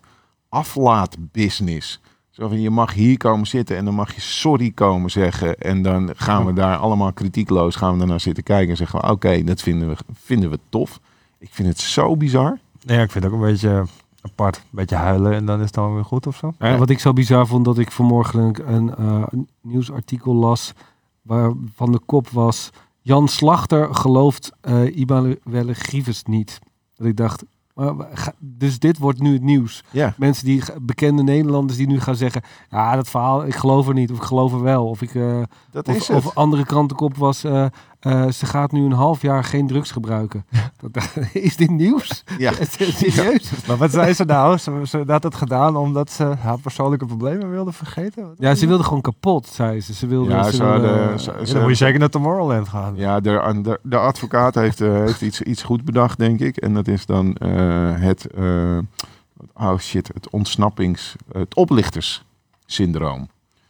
aflaatbusiness. Zo van, je mag hier komen zitten en dan mag je sorry komen zeggen. En dan gaan we daar allemaal kritiekloos gaan we daarnaar zitten kijken. En zeggen we, oké, okay, dat vinden we, vinden we tof. Ik vind het zo bizar. Ja, ik vind het ook een beetje apart. Een beetje huilen en dan is het dan weer goed of zo. Ja, wat ik zo bizar vond, dat ik vanmorgen een, een, uh, een nieuwsartikel las waarvan de kop was: Jan Slachter gelooft uh, Emanuele Grievous niet. Dat ik dacht, uh, ga, dus dit wordt nu het nieuws. Ja. Mensen die, bekende Nederlanders die nu gaan zeggen, ja, dat verhaal, ik geloof er niet, of ik geloof er wel. Of ik, uh, dat of, is het. of andere krantenkop was, uh, uh, ze gaat nu een half jaar geen drugs gebruiken. Dat, is dit nieuws? Ja. Serieus? Ja. Maar wat zei ze nou? Ze, ze had het gedaan omdat ze haar persoonlijke problemen wilde vergeten? Wat Ja, ze wilde gewoon kapot, zei ze. Ze wilde... Ja, ze ze wilde, hadden- uh, ze- Ja, dan moet je zeker naar Tomorrowland gaan. Ja, de, de, de advocaat heeft, uh, heeft iets, iets goed bedacht, denk ik. En dat is dan uh, het, uh, oh shit, het ontsnappings, het oplichterssyndroom.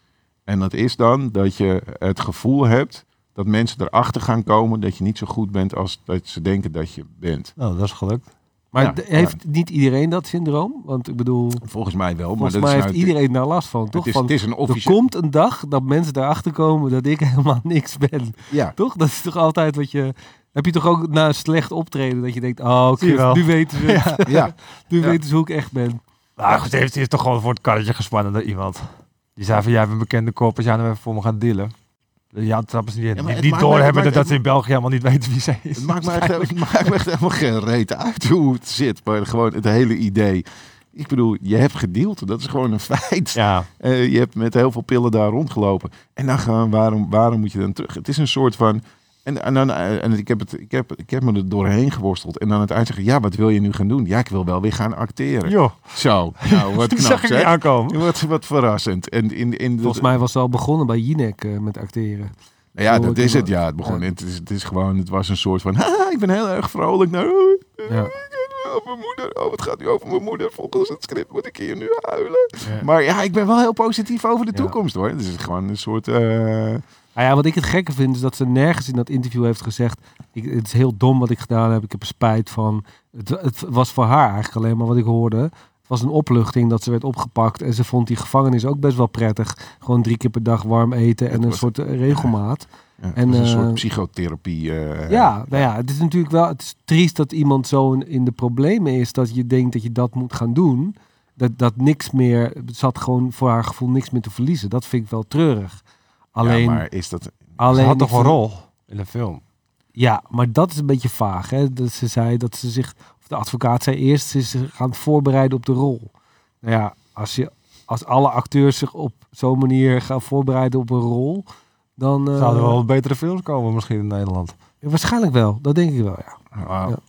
En dat is dan dat je het gevoel hebt dat mensen erachter gaan komen dat je niet zo goed bent als dat ze denken dat je bent. Nou, dat is gelukt. Maar Ja, d- heeft niet iedereen dat syndroom? Want ik bedoel, Volgens mij wel. volgens maar mij dat heeft is nou, iedereen daar last van, toch? Het is, Van, het is een er officieel... komt een dag dat mensen erachter komen dat ik helemaal niks ben. Ja, Toch? Dat is toch altijd wat je... Heb je toch ook na een slecht optreden dat je denkt, oh, Zie je wel. nu weten ze het. ja. Nu Ja. weten ze hoe ik echt ben. Nou goed, heeft hij is toch gewoon voor het karretje gespannen door iemand. Die zei van, jij bent een bekende kop als jij nou even voor me gaat dealen. Ja, trappen ze niet, Ja, maar niet, het niet maakt- doorhebben het dat maakt- ze in België helemaal niet weten wie zij is. Het maakt, me echt, het maakt me echt helemaal geen reet uit hoe het zit. Maar gewoon het hele idee. Ik bedoel, je hebt gedeeld. Dat is gewoon een feit. Ja, Uh, je hebt met heel veel pillen daar rondgelopen. En dan gaan, waarom, waarom moet je dan terug? Het is een soort van... En, en, dan, uh, en ik, heb het, ik, heb, ik heb me er doorheen geworsteld. En dan het uitzeggen, ja, wat wil je nu gaan doen? Ja, ik wil wel weer gaan acteren. joh. Zo, nou, wat Die knap, zag ik niet zeg. aankomen. Wat, wat verrassend. En in, in de, Volgens mij was het al begonnen bij Jinek uh, met acteren. Nou ja, Zo, dat ik is heb het. wel- Ja, het begon. ja. Het, is, het is gewoon, het was een soort van, haha, ik ben heel erg vrolijk. Nou, Ja. over mijn moeder. Oh, wat gaat nu over mijn moeder? Volgens het script moet ik hier nu huilen. Ja. Maar ja, ik ben wel heel positief over de Ja. toekomst, hoor. Het is gewoon een soort... Uh, Nou ja, wat ik het gekke vind is dat ze nergens in dat interview heeft gezegd, ik, het is heel dom wat ik gedaan heb, ik heb er spijt van. Het, het was voor haar eigenlijk alleen maar wat ik hoorde. Het was een opluchting dat ze werd opgepakt en ze vond die gevangenis ook best wel prettig. Gewoon drie keer per dag warm eten en Het een was- soort uh, regelmaat. ja, het En, was een uh, soort psychotherapie. uh, Ja, nou ja, het is natuurlijk wel, het is triest dat iemand zo in, in de problemen is dat je denkt dat je dat moet gaan doen. Dat, dat niks meer, ze had gewoon voor haar gevoel niks meer te verliezen. Dat vind ik wel treurig. Alleen, Ja, maar is dat... alleen Ze had ik toch een vind- rol in de film? Ja, maar dat is een beetje vaag. Hè? Dat ze zei dat ze zich, of de advocaat zei eerst, ze is zich gaan voorbereiden op de rol. Nou ja, als, je, als alle acteurs zich op zo'n manier gaan voorbereiden op een rol, dan... uh, Zouden er wel betere films komen misschien in Nederland? ja, waarschijnlijk wel, dat denk ik wel, ja. Wauw. Ja.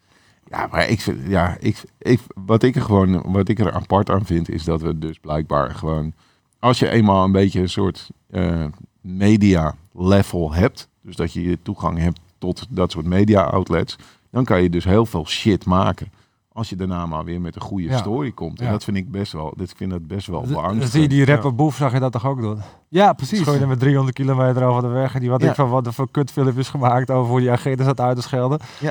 Ja, maar ik vind, ja, ik, ik, wat ik er gewoon, wat ik er apart aan vind, is dat we dus blijkbaar gewoon, als je eenmaal een beetje een soort uh, media level hebt, dus dat je toegang hebt tot dat soort media outlets, dan kan je dus heel veel shit maken. Als je daarna maar weer met een goede Ja. story komt. En Ja. dat vind ik best wel, dit, ik vind dat best wel Dan zie je beangstigend. die rapper Boef, zag je dat toch ook doen? Ja, precies. Gooi je met driehonderd kilometer over de weg. En die wat Ja. ik van wat er voor kutfilm is gemaakt over hoe die agenten zat uit te schelden. Ja.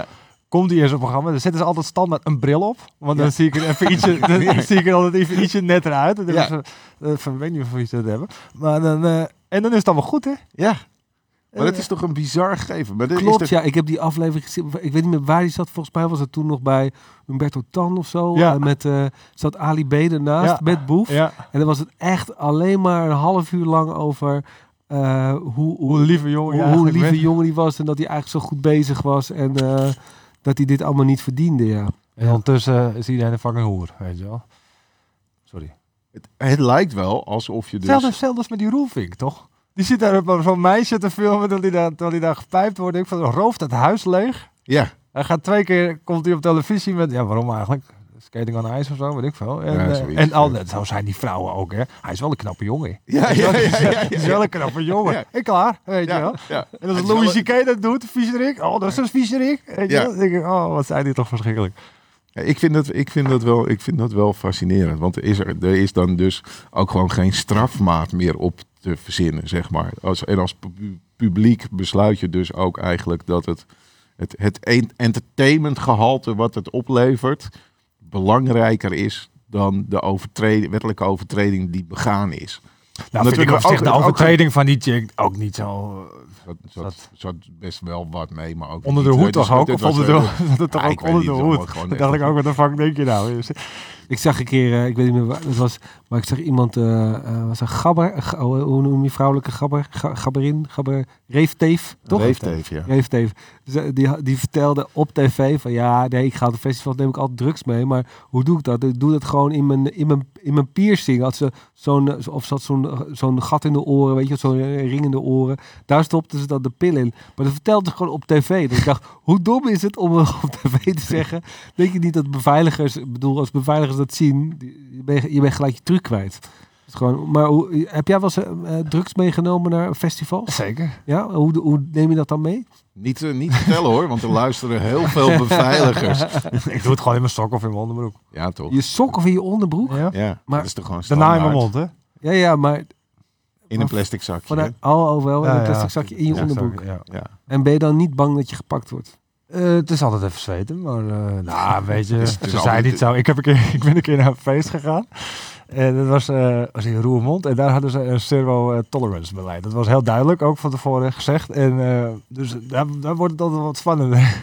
komt hij in zo'n programma. Dan zetten ze altijd standaard een bril op. Want ja. dan zie ik er even ietsje, dan ja. zie ik er altijd even ietsje netter uit. Dan ja. ze, uh, van, ik weet niet of we iets dat hebben. Maar dan, uh, en dan is het allemaal goed, hè? Ja. Maar dat is toch een bizar gegeven. Maar Klopt, is ja. Ik heb die aflevering gezien. Ik weet niet meer waar die zat. Volgens mij was het toen nog bij Humberto Tan of zo. Ja. Uh, met uh, zat Ali B ernaast ja. met Boef. Ja. En dan was het echt alleen maar een half uur lang over uh, hoe, hoe, hoe lieve jongen, hoe, hoe lieve jongen die was en dat hij eigenlijk zo goed bezig was en uh, dat hij dit allemaal niet verdiende. Ja. En ondertussen is iedereen een fucking hoer, weet je wel. Sorry. Het, het lijkt wel alsof je dus... Zelfs, zelfs met die Roelvink, toch? Die zit daar op zo'n meisje te filmen terwijl hij daar, terwijl hij daar gepijpt wordt. Ik van, rooft het huis leeg. Ja. Hij gaat twee keer, komt hij op televisie met, ja waarom eigenlijk? Skating on ice of zo, weet ik veel. En, ja, uh, en al, zo zijn die vrouwen ook, hè. Hij is wel een knappe jongen. Ja, ja, ja, ja, ja, ja. Hij is wel een knappe jongen. Ja. En klaar, weet ja, je wel. Ja. En als Louis C K dat doet, viezerik. Oh, dat is een viezerik. Weet je ja. wel. Dan denk ik, oh, wat zijn die toch verschrikkelijk. Ja, ik, vind dat, ik, vind dat wel, ik vind dat wel fascinerend. Want er is, er, er is dan dus ook gewoon geen strafmaat meer op te verzinnen, zeg maar. Als, en als pu- publiek besluit je dus ook eigenlijk dat het, het, het entertainmentgehalte wat het oplevert belangrijker is dan de overtreding, wettelijke overtreding die begaan is. Nou, vind ik op zich de overtreding ook, van die chick ook niet zo... Er zat, zat, zat best wel wat mee, maar ook onder de hoed toch ook? Of onder de hoed? Toch ook onder de hoed? Dan dacht ik ook, wat de fuck denk je nou? Ik zag een keer, uh, ik weet niet meer waar het was, maar ik zag iemand, uh, uh, was een gabber, uh, hoe noem je vrouwelijke gabber? Ga, gabberin? Gabber? Reefteef, toch? Reefteef, ja. Reefteef. Dus, die, die vertelde op tv van, ja, nee, ik ga op de festival, neem ik altijd drugs mee, maar hoe doe ik dat? Ik doe dat gewoon in mijn, in mijn, in mijn piercing. Had ze zo'n, of ze had zo'n, zo'n gat in de oren, weet je, zo'n ring in de oren. Daar stopten ze dan de pil in. Maar dat vertelde ze gewoon op tv. Dus ik dacht, hoe dom is het om op tv te zeggen? Denk je niet dat beveiligers, ik bedoel, als beveiligers dat zien, je bent, je bent gelijk je truc kwijt. Dus gewoon, maar hoe, heb jij wel eens uh, drugs meegenomen naar festivals? Zeker. Ja, hoe, hoe neem je dat dan mee? Niet, uh, niet vertellen hoor, want er luisteren heel veel beveiligers. Ik doe het gewoon in mijn sok of in mijn onderbroek. Ja, toch? Je sok of in je onderbroek? Ja, ja maar dat is toch gewoon daarna in mijn mond, hè? Ja, ja, maar... In een plastic zakje. Vanuit, oh, oh, wel, in ja, een plastic ja, zakje in je ja, onderbroek. Ja. Ja. En ben je dan niet bang dat je gepakt wordt? Uh, het is altijd even zweten, maar uh, nou, weet je, ze zei altijd... niet zo. Ik, heb een keer, ik ben een keer naar een feest gegaan. En dat was, uh, was in Roermond. En daar hadden ze een zero uh, tolerance beleid. Dat was heel duidelijk, ook van tevoren gezegd. En uh, dus daar, daar wordt het altijd wat spannender.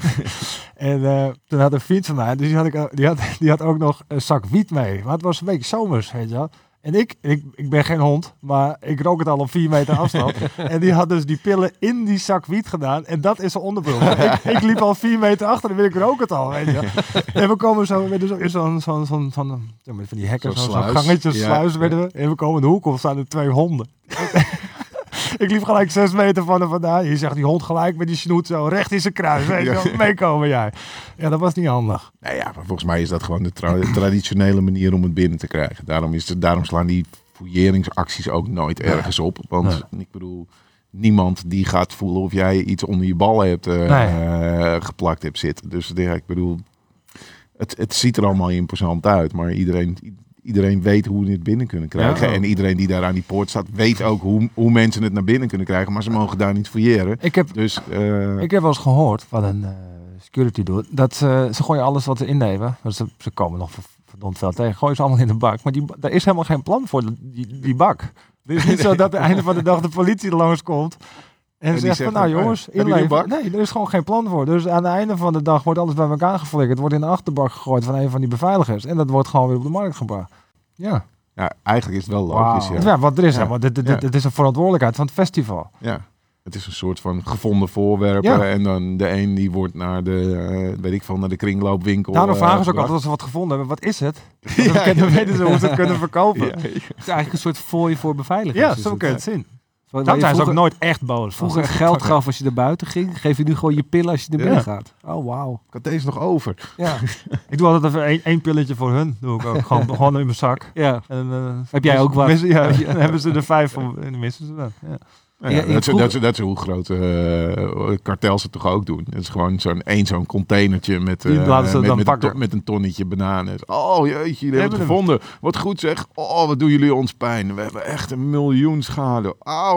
En uh, toen had een vriend van mij, dus die had, ik, die, had, die had ook nog een zak wiet mee. Maar het was een beetje zomers, weet je wel. En ik, ik, ik ben geen hond, maar ik rook het al op vier meter afstand. En die had dus die pillen in die zak wiet gedaan. En dat is zijn onderbroek. ik, ik liep al vier meter achter en ik rook het al, weet je. En we komen zo in zo'n zo'n zo'n van die hekken, zo'n zo gangetje, ja, sluis werden we. En we komen in de hoek of staan er twee honden. Ik liep gelijk zes meter van hem vandaan. Je zegt die hond gelijk met die snoet zo recht in zijn kruis. Weet je wel, meekomen jij. Ja, dat was niet handig. Nou ja, maar volgens mij is dat gewoon de tra- traditionele manier om het binnen te krijgen. Daarom, is het, daarom slaan die fouilleringsacties ook nooit ergens op. Want nee. ik bedoel, niemand die gaat voelen of jij iets onder je bal hebt uh, nee. uh, geplakt hebt zitten. Dus ja, ik bedoel, het, het ziet er allemaal imposant uit. Maar iedereen... Iedereen weet hoe we het binnen kunnen krijgen. Ja, en iedereen die daar aan die poort staat, weet ook hoe, hoe mensen het naar binnen kunnen krijgen. Maar ze mogen daar niet fouilleren. Ik heb, dus, uh... ik heb wel eens gehoord van een uh, security doet. Dat uh, ze gooien alles wat ze innemen. Ze, ze komen nog verdomd veel tegen. Gooien ze allemaal in de bak. Maar die, daar is helemaal geen plan voor, die, die bak. Het is niet zo dat aan het einde van de dag de politie langskomt. En ze zegt van, nou jongens, inleveren. Nee, er is gewoon geen plan voor. Dus aan het einde van de dag wordt alles bij elkaar geflikkerd. Het wordt in de achterbak gegooid van een van die beveiligers. En dat wordt gewoon weer op de markt gebracht. Ja. Ja, eigenlijk is het wel logisch. Wow. Ja. ja, want er is ja. helemaal, dit, dit, dit, dit is een verantwoordelijkheid van het festival. Ja. Het is een soort van gevonden voorwerpen. Ja. En dan de een die wordt naar de, uh, weet ik veel, naar de kringloopwinkel. Daarom uh, vragen ze ook altijd als ze wat gevonden hebben. Wat is het? Ja, dan ja. weten ze hoe ze het kunnen verkopen. Ja. Het is eigenlijk een soort fooi voor beveiligers. Ja, zo kun je het zien. Dat zijn vroeger, ze ook nooit echt boos. Vroeger geld gaf als je naar buiten ging. Geef je nu gewoon je pillen als je naar binnen ja. gaat. Oh, wauw. Ik had deze nog over. Ja. Ik doe altijd even één, één pilletje voor hun. Doe ik ook. Gewoon, gewoon in mijn zak. Ja. En, uh, heb jij ook wat? Missen, ja, dan hebben ze er vijf van. En dan missen ze dat. Ja. Ja, ja, dat, is, dat, is, dat is hoe grote uh, kartels het toch ook doen. Het is gewoon zo'n één zo'n containertje met, uh, met, met, met, een, met een tonnetje bananen. Oh jeetje, jullie hebben het gevonden. Wat goed zeg. Oh, wat doen jullie ons pijn. We hebben echt een miljoen schade. Auw.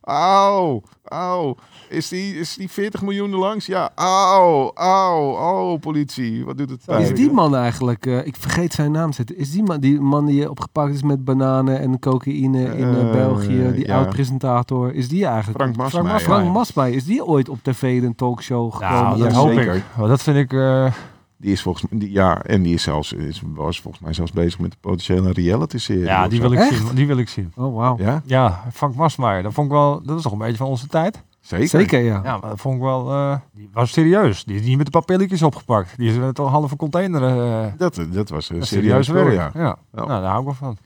Auw, auw. Is die, is die veertig miljoen er langs? Ja, auw, auw, auw, politie. Wat doet het pijn? Is die man eigenlijk, uh, ik vergeet zijn naam zetten, is die man die man die opgepakt is met bananen en cocaïne in uh, Uh, België, die ja. oud-presentator, is die eigenlijk? Frank Masmeijer. Frank, Mas- Frank Masmeijer, is die ooit op tv in een talkshow gekomen? Nou, dat ja, hoop zeker. ik. Maar dat vind ik... Uh, Die is volgens mij, die, ja, en die is zelfs, is, was volgens mij zelfs bezig met de potentiële reality-serie. ja, of die zo. wil, ik Echt? zien, die wil ik zien. Oh, wauw. Ja, Ja, Frank Masmeijer. Dat vond ik wel... Dat is toch een beetje van onze tijd? zeker. Zeker, ja. Ja, maar dat vond ik wel... Uh, die was serieus. Die is niet met de papilletjes opgepakt. Die is met een halve container... Uh, Dat, dat was een dat serieus werk. wel, ja. ja. Wel. Nou, daar hou ik wel van.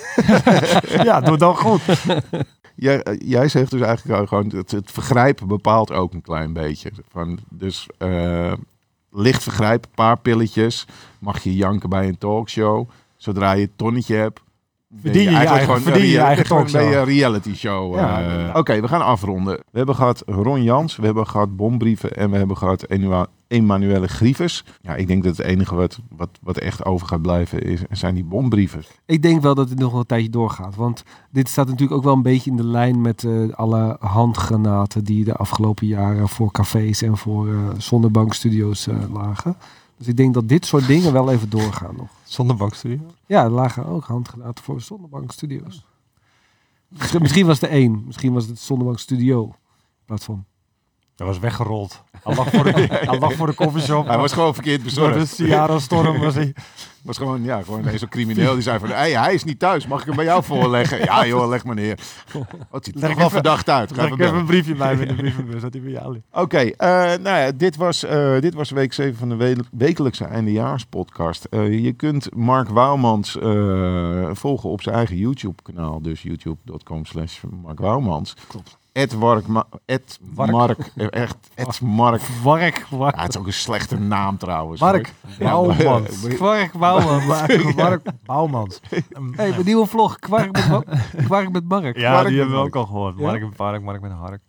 Ja, doe dan goed. Jij, jij zegt dus eigenlijk ook gewoon, het, het vergrijp bepaalt ook een klein beetje. Van, dus uh, licht vergrijp, een paar pilletjes, mag je janken bij een talkshow. Zodra je het tonnetje hebt, Verdien je je eigen- verdien je je eigen talkshow. een reality show. Ja, Uh, inderdaad. Oké, okay, we gaan afronden. We hebben gehad Ron Jans, we hebben gehad Bombrieven en we hebben gehad Enua- Emanuele Grievers. Ja, ik denk dat het enige wat, wat, wat echt over gaat blijven is, zijn die bombrieven. Ik denk wel dat het nog wel een tijdje doorgaat. Want dit staat natuurlijk ook wel een beetje in de lijn met uh, alle handgranaten die de afgelopen jaren voor cafés en voor uh, zonnebankstudio's uh, lagen. Dus ik denk dat dit soort dingen wel even doorgaan nog. Zonnebankstudio? Ja, er lagen ook handgranaten voor zonnebankstudio's. Misschien, misschien was het er één. Misschien was het zonnebankstudio in plaats van. Dat was weggerold. Hij lag voor de, hij lag voor de koffieshop. Hij was gewoon verkeerd Door de bezorgd. Ciara-storm was hij. was gewoon, ja, gewoon een zo'n crimineel die zei van, hey, hij is niet thuis, mag ik hem bij jou voorleggen? Ja joh, leg maar neer. Oh, het ziet er Leg toch wel even- verdacht uit. Ga Leg even ik even bellen. een briefje bij me in de brievenbus dat hij bij jou ligt. Oké, eh, nou ja, dit was, eh, dit was week zeven van de we- wekelijkse eindejaarspodcast. Eh, je kunt Mark Wouwmans eh, volgen op zijn eigen YouTube-kanaal. Dus youtube.com slash Mark Wouwmans. Klopt. Ed Wark, Ma- Ed Wark. Mark, eh, echt, Ed Mark. Kwark, Ja, het is ook een slechte naam trouwens. Mark Bouwmans. Ja, Kwark Bouwman. Mark Bouwmans. Hey, mijn nieuwe vlog. Kwark met, Wa- Kwark met Mark. Ja, Mark die met hebben we Mark. ook al gehoord. Ja? Mark met Mark, Mark met Hark.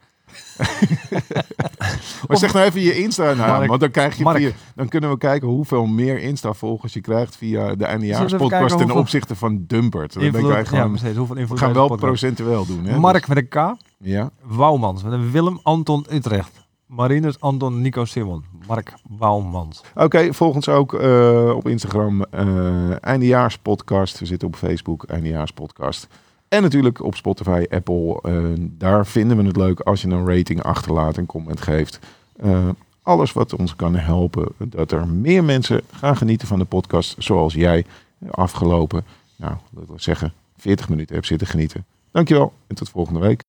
Maar zeg nou even je Insta-naam, Mark- want dan, krijg je Mark. via, dan kunnen we kijken hoeveel meer Insta-volgers je krijgt via de Zullen we even eindejaarspodcast kijken ten hoeveel- opzichte van Dumpert. Dan denk Invloed- wij ja, gewoon, maar steeds, hoeveel we invloed gaan heeft wel deze podcast? procentueel doen. Hè? Mark met een K. Dus- ja. Wouwmans met een Willem Anton Utrecht. Marinus Anton Nico Simon. Mark Wouwmans. Oké, volg ons ook eh, op Instagram, eh eindejaarspodcast. We zitten op Facebook, eindejaarspodcast. En natuurlijk op Spotify, Apple. Eh, daar vinden we het leuk als je een rating achterlaat en comment geeft. Eh, alles wat ons kan helpen dat er meer mensen gaan genieten van de podcast zoals jij afgelopen, nou, laten we zeggen, veertig minuten hebt zitten genieten. Dankjewel en tot volgende week.